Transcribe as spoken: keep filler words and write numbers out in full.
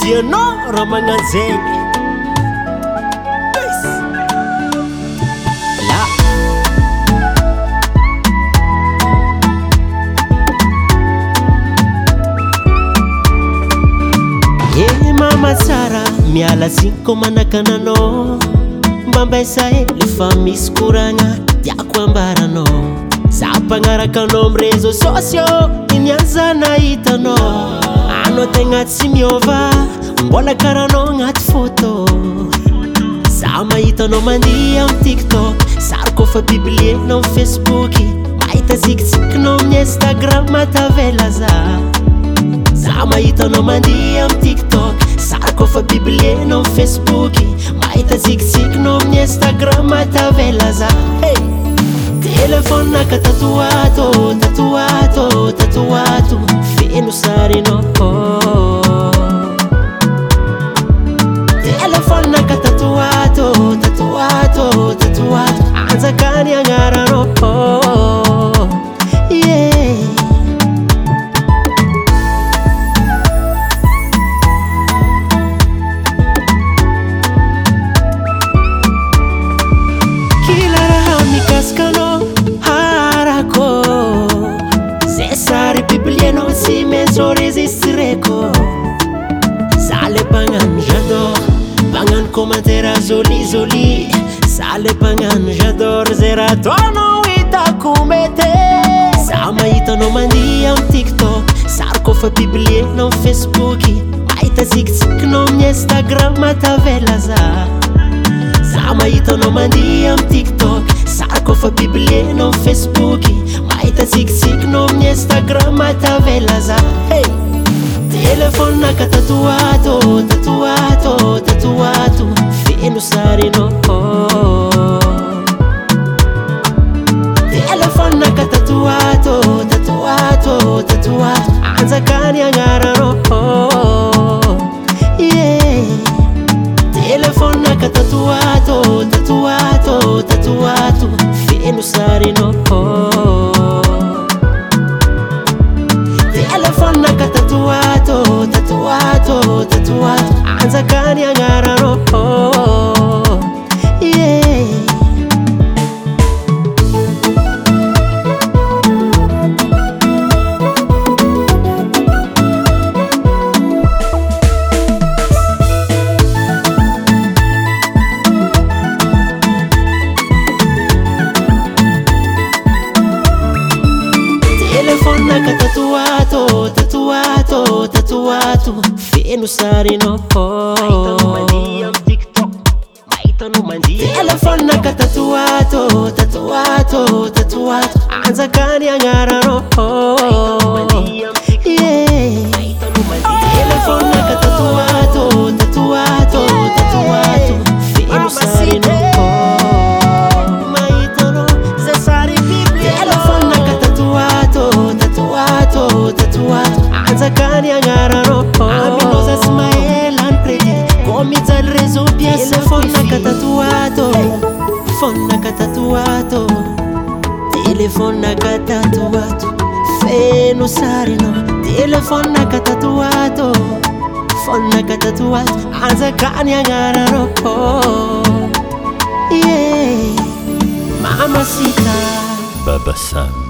tianao raha magnano zegny la e mama tsara miala tsigny koa manakananao mba mbaisahe lefa misy koragna tiako ambaranao za mpagnaraka anao am réseaux sociaux iniany za nahitanao anao tegna tsy miova mbola karahanao agnaty photo za mahitanao mandia am tiktok sary kofa publienao am facebook mahita tsikitsikinao amin'ny instagram atavela za za mahitanao mandia am tiktok sary kofa publienao am facebook mahita tsikitsikinao amin'ny instagram atavela za hey! Telefone naka tatuato, tatuato, tatuato feno sarinao Telefone naka tatuato, tatuato, tatuato anjakany agnaranao yeah. Kila raha mikasikanao harako zay sary biblienao tsy maintsy enregistreko za le mpagnano j'adore mpagnano commentaire joli joli za le mpagnano j'adore zay raha ataonao hitako mety za mahitanao mandia am tiktok sary kofa publienao am facebook mahita tsikitsikinao amin'ny instagram atavela za za mahitanao mandia am tiktok sary kofa publienao am facebook mahita tsikitsikinao amin'ny instagram atavela za hey! Telefone naka tatuato, tatuato, tatuato feno sarinao Telefone naka tatuato, tatuato, tatuato anjakany agnaranao yeah. Telefone naka tatuato, tatuato, tatuato feno sarinao Telefone naka tatuato, tatuato, tatuato anjakany agnaranao yeah. Telefone naka tatuato, tatuato, tatuato feno sarinao Telefone naka tatuato, tatuato, tatuato anjakany agnaranao yeah. Telefone naka tatuato, tatuato, tatuato feno sarinao anjakany agnaranao aminoza sy mahelany predy komijaly réseau pièce phone naka tatuato phone naka tatuato Telefone naka tatuato feno sarinao Telefone naka tatuato phone naka tatuato anjakany agnaranao yeah. Mamacita Baba Sam